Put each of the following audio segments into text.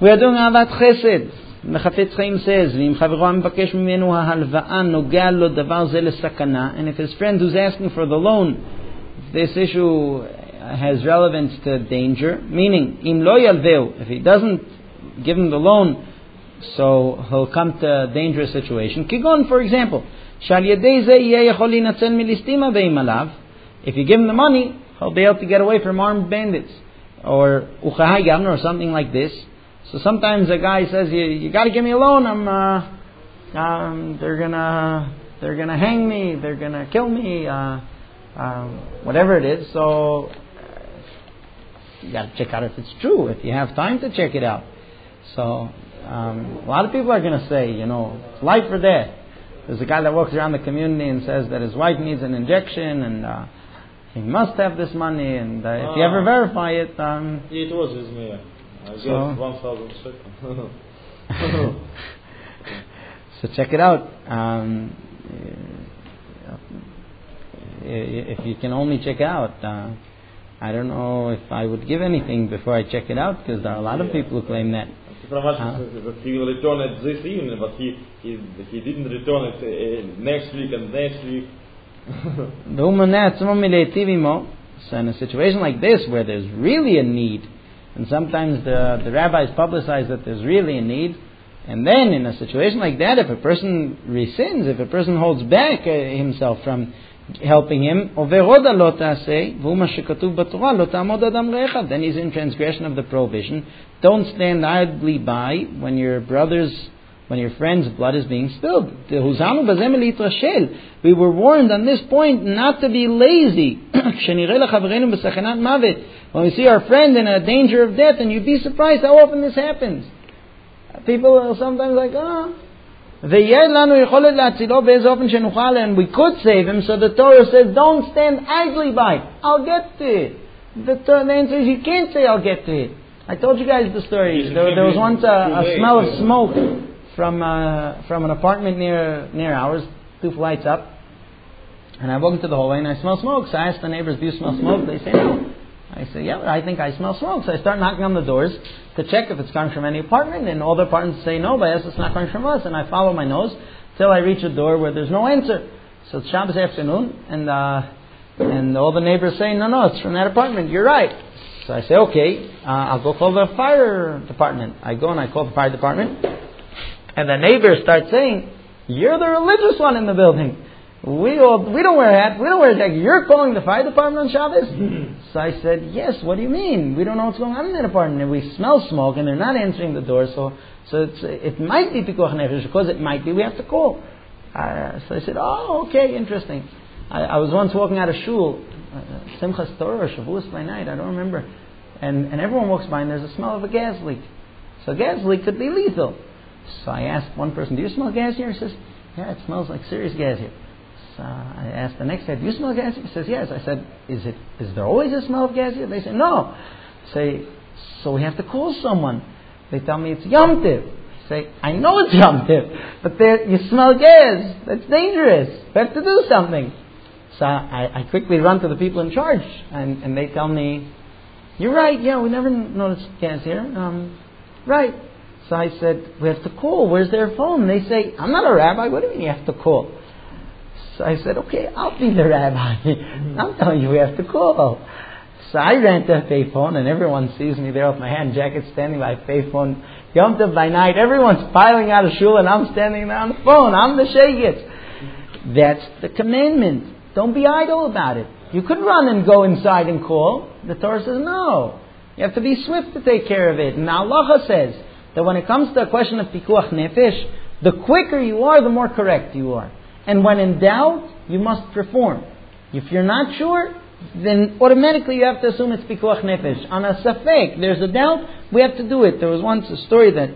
We are doing Avat Chesed. Mechafetz Chaim says, V'im chavero ha'mevakesh mimenu ha'halva'a nogea lo davar ze lesakana. And if his friend who's asking for the loan, this issue has relevance to danger, meaning, im lo yalveu, if he doesn't give him the loan, so he'll come to a dangerous situation. Kigon, for example, shal yedei ze yeh yachol linatzel milistima ve'im alav. If you give him the money, he'll be able to get away from armed bandits. Or uchahayam, or something like this. So sometimes a guy says, you got to give me a loan. They're gonna hang me. They're gonna kill me. Whatever it is. So you got to check out if it's true. If you have time to check it out. So a lot of people are gonna say, it's life or death. There's a guy that walks around the community and says that his wife needs an injection and he must have this money. And if you ever verify it, it was his mayor. I guess 1,000 shekels. So check it out. If you can only check out, I don't know if I would give anything before I check it out, because there are a lot of people who claim that. That he will return it this evening, but he didn't return it next week and next week. So in a situation like this, where there's really a need, and sometimes the rabbis publicize that there's really a need, and then in a situation like that, if a person rescinds, if a person holds back himself from helping him, then he's in transgression of the prohibition. Don't stand idly by when your friend's blood is being spilled. We were warned on this point not to be lazy. When we see our friend in a danger of death, and you'd be surprised how often this happens. People are sometimes like, and we could save him, so the Torah says, don't stand idly by. I'll get to it. The answer is, you can't say, I'll get to it. I told you guys the story. There was once a smell of smoke from an apartment near ours, 2 flights up. And I walk into the hallway and I smell smoke. So I asked the neighbors, do you smell smoke? They say no. I say, yeah, I think I smell smoke. So I start knocking on the doors to check if it's coming from any apartment. And all the apartments say no, but I ask, it's not coming from us. And I follow my nose till I reach a door where there's no answer. So it's Shabbos afternoon, and all the neighbors say, no, it's from that apartment. You're right. So I say, okay, I'll go call the fire department. I go and I call the fire department. And the neighbors start saying, you're the religious one in the building. We don't wear hats, we don't wear jackets. You're calling the fire department on Shabbos? So I said, yes, what do you mean? We don't know what's going on in that apartment. And we smell smoke and they're not answering the door. So it might be Pikuach Nefesh. Because it might be, we have to call. So I said, oh, okay, interesting. I was once walking out of shul, Simchas Torah or Shavuos by night, I don't remember. And everyone walks by and there's a smell of a gas leak. So a gas leak could be lethal. So I asked one person, do you smell gas here? He says, yeah, it smells like serious gas here. So I asked the next guy, do you smell gas here? He says, yes. I said, is there always a smell of gas here? They say, no. I say, so we have to call someone. They tell me it's Yom Tiv. I say, I know it's Yom Tiv, but you smell gas. That's dangerous. We have to do something. So I quickly run to the people in charge, and they tell me, you're right, yeah, we never noticed gas here. Right. So I said, we have to call. Where's their phone? They say, I'm not a rabbi. What do you mean you have to call? So I said, okay, I'll be the rabbi. I'm telling you we have to call. So I ran to a payphone, and everyone sees me there with my hand jacket standing by a payphone. Yom Tov by night, everyone's piling out of shul, and I'm standing there on the phone. I'm the shayget. That's the commandment. Don't be idle about it. You could run and go inside and call. The Torah says no. You have to be swift to take care of it. And Allah says that when it comes to a question of Pikuach Nefesh, the quicker you are, the more correct you are. And when in doubt, you must perform. If you're not sure, then automatically you have to assume it's Pikuach Nefesh. On a safek, there's a doubt, we have to do it. There was once a story that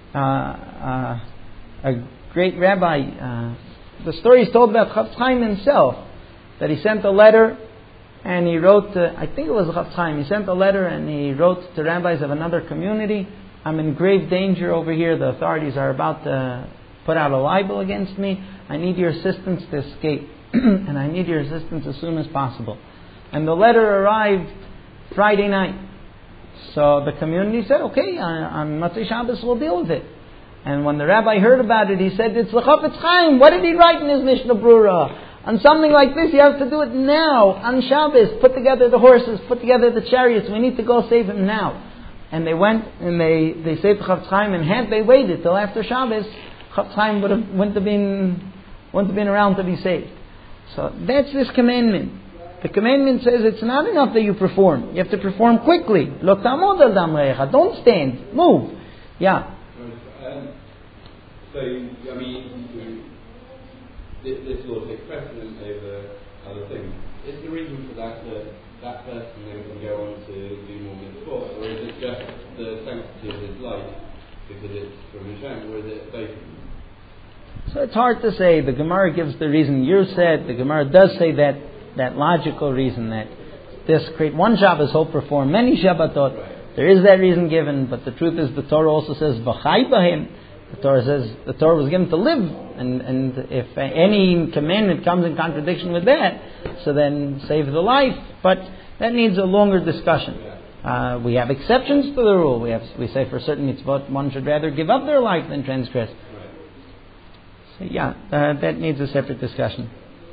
a great rabbi, the story is told about Chafetz Chaim himself, that he sent a letter and he wrote, I think it was Chafetz Chaim, he sent a letter and he wrote to rabbis of another community, I'm in grave danger over here, the authorities are about to put out a libel against me, I need your assistance to escape, and I need your assistance as soon as possible. And the letter arrived Friday night. So the community said, okay, on Motzei Shabbos we'll deal with it. And when the rabbi heard about it, he said, it's the Chafetz Chaim. What did he write in his Mishnah Brura? On something like this, you have to do it now, on Shabbos. Put together the horses, put together the chariots. We need to go save him now. And they went and they saved the Chafetz Chaim, and had they waited till after Shabbos, Chafetz Chaim wouldn't have been around to be saved. So that's this commandment. The commandment says it's not enough that you perform. You have to perform quickly. Lo tamod al damrecha. Don't stand. Move. Yeah. So, I mean, this law takes precedence over other things. Is the reason for that that person then can go on to do more mitzvot, or is it just the sanctity of his life because it's from Hashem, or is it both? So it's hard to say. The Gemara gives the reason you said. The Gemara does say that logical reason that this create one Shabbos hope perform many Shabbatot. Right. There is that reason given, but the truth is the Torah also says v'chai b'hem. The Torah says the Torah was given to live, and if any commandment comes in contradiction with that, so then save the life. But that needs a longer discussion. We have exceptions to the rule. We say for certain mitzvot one should rather give up their life than transgress. So that needs a separate discussion.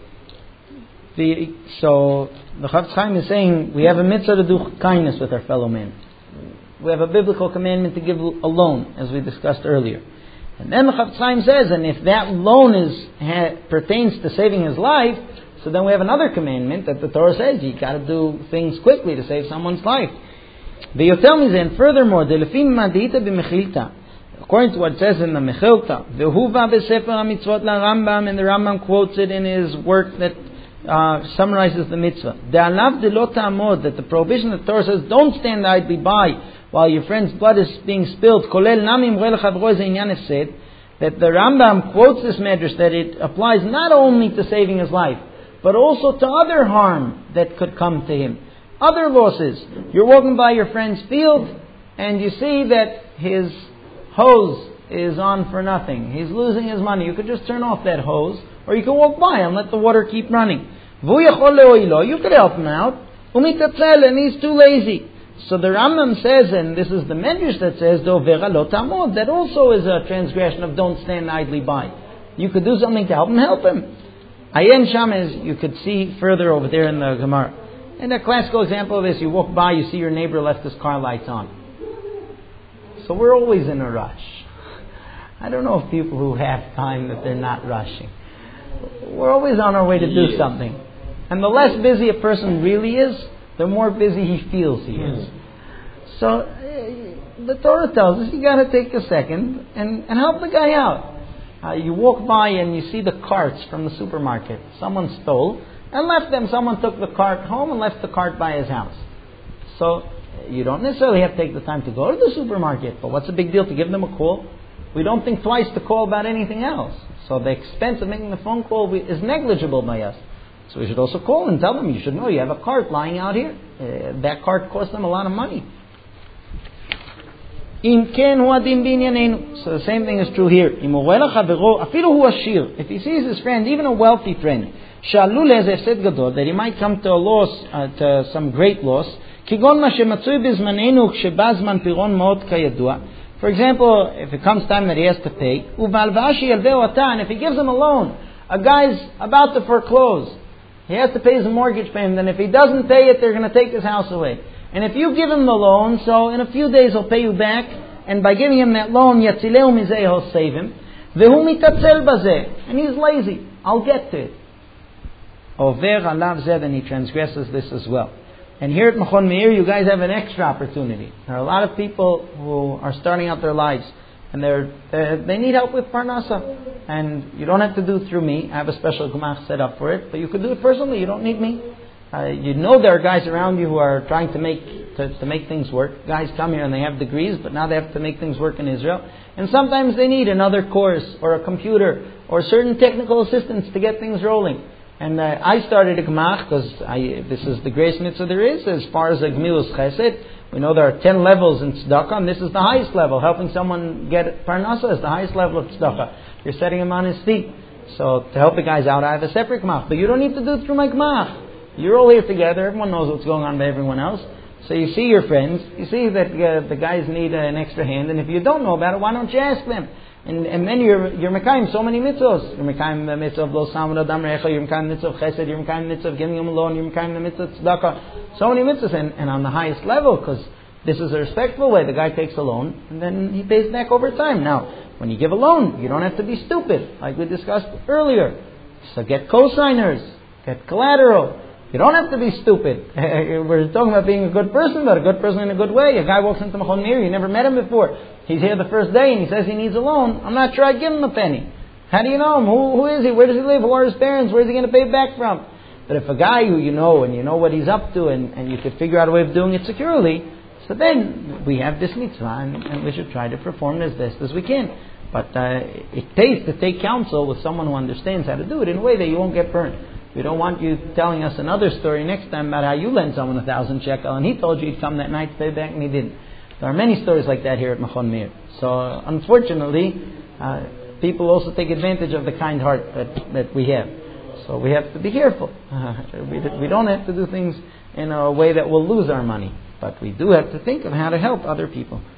So the Chafetz Chaim is saying we have a mitzvah to do kindness with our fellow man. We have a biblical commandment to give a loan, as we discussed earlier. And then the Chafetz Chaim says, and if that loan pertains to saving his life, so then we have another commandment that the Torah says you got to do things quickly to save someone's life. And furthermore, according to what it says in the Mechilta, and the Rambam quotes it in his work that summarizes the mitzvah. That the prohibition of the Torah says, don't stand idly by while your friend's blood is being spilled. That the Rambam quotes this medrash that it applies not only to saving his life, but also to other harm that could come to him. Other losses. You're walking by your friend's field and you see that his hose is on for nothing. He's losing his money. You could just turn off that hose, or you could walk by and let the water keep running. You could help him out. And he's too lazy. So the Rambam says, and this is the medrash that says, that also is a transgression of don't stand idly by. You could do something to help him. Ayen Sham is, you could see further over there in the Gemara. And a classical example of this, you walk by, you see your neighbor left his car lights on. So we're always in a rush. I don't know if people who have time that they're not rushing. We're always on our way to do something. And the less busy a person really is, the more busy he feels he is. So the Torah tells us you got to take a second and help the guy out. You walk by and you see the carts from the supermarket. Someone stole and left them. Someone took the cart home and left the cart by his house. So you don't necessarily have to take the time to go to the supermarket. But what's the big deal to give them a call? We don't think twice to call about anything else. So the expense of making the phone call is negligible by us. So we should also call and tell them, you should know you have a cart lying out here. That cart costs them a lot of money. So the same thing is true here. If he sees his friend, even a wealthy friend, that he might come to a loss, to some great loss. For example, if it comes time that he has to pay, and if he gives him a loan, a guy's about to foreclose. He has to pay his mortgage payment, and if he doesn't pay it, they're going to take his house away. And if you give him the loan, so in a few days he'll pay you back, and by giving him that loan, Yatzileu Mizeh, he'll save him. Vehu mitatzel bazeh, and he's lazy. I'll get to it. Over alav zeh, and he transgresses this as well. And here at Machon Meir, you guys have an extra opportunity. There are a lot of people who are starting out their lives, and they need help with Parnasa. And you don't have to do it through me. I have a special gemach set up for it. But you could do it personally. You don't need me. You know there are guys around you who are trying to make things work. Guys come here and they have degrees, but now they have to make things work in Israel. And sometimes they need another course or a computer or certain technical assistance to get things rolling. And I started a gemach because this is the greatest mitzvah there is as far as a gmilus chesed. We know there are 10 levels in tzedakah, and this is the highest level. Helping someone get parnasa is the highest level of tzedakah. You're setting him on his feet. So to help the guys out, I have a separate gemach. But you don't need to do it through my gemach. You're all here together. Everyone knows what's going on by everyone else. So you see your friends, you see that the guys need an extra hand, and if you don't know about it, why don't you ask them? And then you're mekayim so many mitzvahs. You're mekayim the mitzvah of lo samad adam recha, you're mekayim the mitzvah of chesed, you're mekayim the mitzvah of giving him a loan, you're mekayim the mitzvah of tzedakah. So many mitzvahs, and on the highest level, because this is a respectful way. The guy takes a loan, and then he pays back over time. Now, when you give a loan, you don't have to be stupid, like we discussed earlier. So get co-signers, get collateral. You don't have to be stupid. We're talking about being a good person, but a good person in a good way. A guy walks into Machon Meir, you never met him before. He's here the first day and he says he needs a loan. I'm not sure I'd give him a penny. How do you know him? Who is he? Where does he live? Who are his parents? Where is he going to pay back from? But if a guy who you know and you know what he's up to and you could figure out a way of doing it securely, so then we have this mitzvah and we should try to perform it as best as we can. But it pays to take counsel with someone who understands how to do it in a way that you won't get burned. We don't want you telling us another story next time about how you lent someone 1,000 shekel and he told you he'd come that night to pay back and he didn't. There are many stories like that here at Machon Meir. So unfortunately, people also take advantage of the kind heart that we have. So we have to be careful. We don't have to do things in a way that will lose our money. But we do have to think of how to help other people.